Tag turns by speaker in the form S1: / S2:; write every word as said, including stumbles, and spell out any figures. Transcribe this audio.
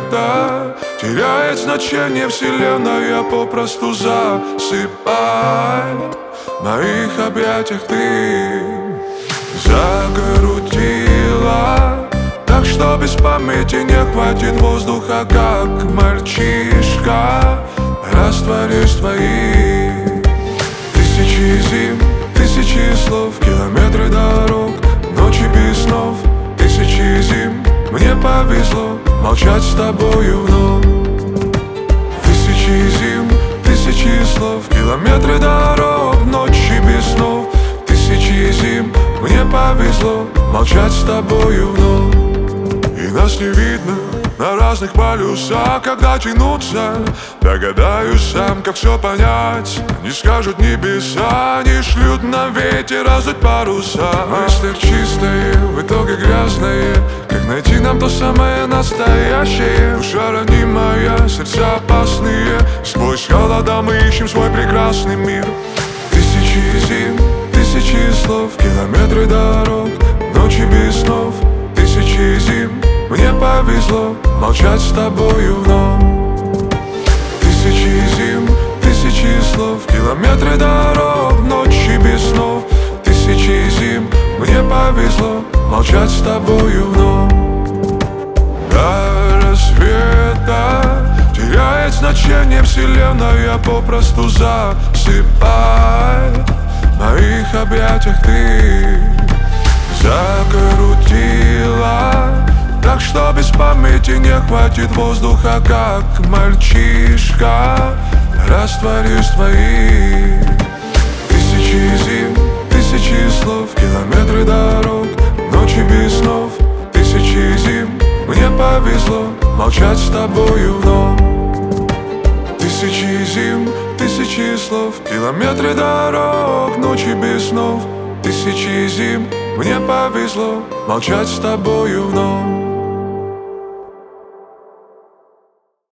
S1: света теряет значение вселенная, попросту засыпай. В моих объятиях ты загрузила так, что без памяти не хватит воздуха, как мальчишка. Растворишь твои тысячи зим, тысячи слов, километры дорог, ночи без снов. Тысячи зим, мне повезло молчать с тобою вновь. Тысячи зим, тысячи слов, километры дорог, ночи без снов. Тысячи зим, мне повезло молчать с тобою вновь. И нас не видно на разных полюсах, когда тянуться, догадаюсь сам, как все понять. Не скажут небеса, не шлют на ветер раздуть паруса. В мыслях чистые, в итоге грязные. Как найти нам то самое настоящее? Душа ранимая, сердца опасные. Сквозь холода мы ищем свой прекрасный мир. Тысячи зим, тысячи слов, километры дорог, ночи без снов. Тысячи зим, мне повезло молчать с тобою вновь. Тысячи зим, тысячи слов, километры дорог, ночи без снов. Тысячи зим, мне повезло молчать с тобою вновь. До рассвета теряет значение вселенная, попросту засыпай. В моих объятиях ты закрутила так, что без памяти не хватит воздуха, как мальчишка. Растворишь твои тысячи зим, тысячи слов, километры дорог, ночи без снов. Тысячи зим, мне повезло молчать с тобою вновь. Тысячи зим, тысячи слов, километры дорог, ночи без снов. Тысячи зим, мне повезло молчать с тобою вновь.